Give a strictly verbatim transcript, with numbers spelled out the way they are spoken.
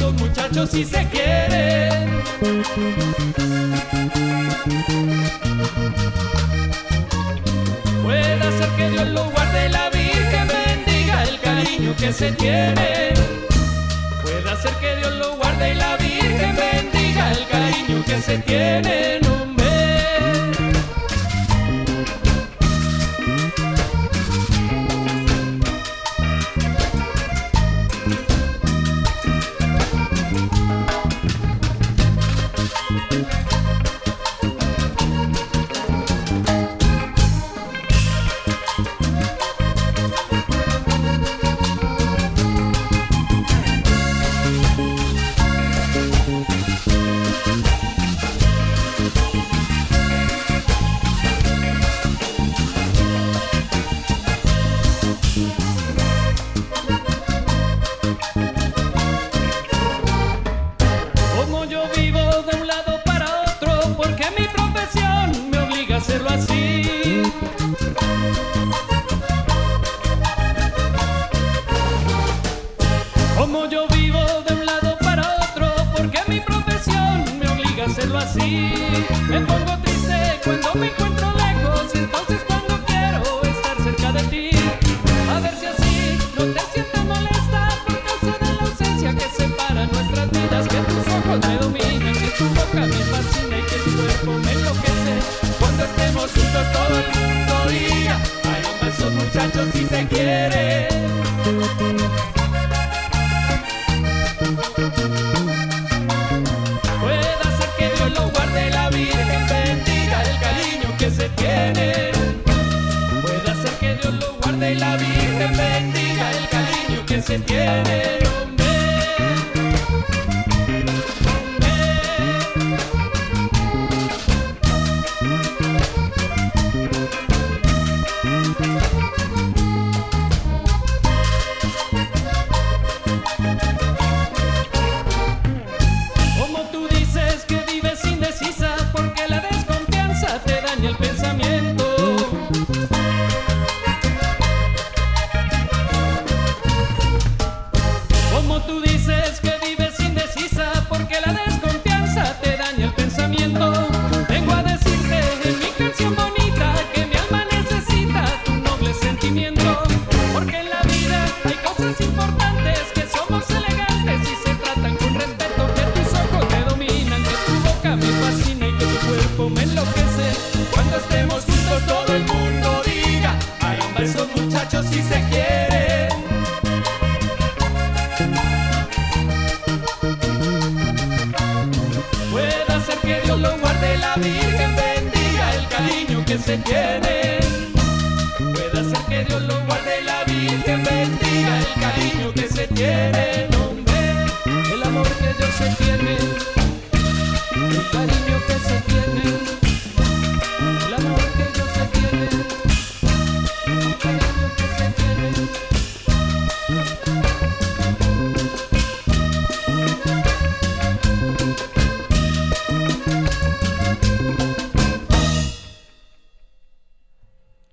esos muchachos si se quieren. Puede ser que Dios lo guarde, la Virgen bendiga el cariño que se tienen. Puede ser que Dios lo guarde y la Virgen bendiga el cariño que se tienen. Como yo vivo de un lado para otro, porque mi profesión me obliga a hacerlo así. Como yo vivo de un lado para otro, porque mi profesión me obliga a hacerlo así. Me pongo triste cuando me encuentro lejos, entonces cuando quiero estar cerca de ti. A ver si así no te sientes molesta por causa de la ausencia que separa nuestras vidas. Que tus ojos me dominan, que tu boca me fascina y que tu cuerpo me enloquece. Cuando estemos juntos todo el mundo diga: caramba, esos muchachos si se quieren. Puede ser que Dios lo guarde, la Virgen bendiga el cariño que se tienen. Puede ser que Dios lo guarde y la Virgen bendiga el cariño que se tienen. Como tú dices que vives indecisa porque la desconfianza te daña el pensamiento. Como tú dices que vives indecisa porque la desconfianza te daña el pensamiento. Vengo a decirte en mi canción bonita que mi alma necesita tu noble sentimiento. Porque en la vida hay cosas importantes, que somos elegantes y se tratan con respeto. Que tus ojos me dominan, que tu boca me fascina y que tu cuerpo me enloquece. Cuando estemos juntos todo el mundo diga: caramba, esos muchachos si se quieren. Puede ser que Dios lo guarde, la Virgen bendiga el cariño que se tiene.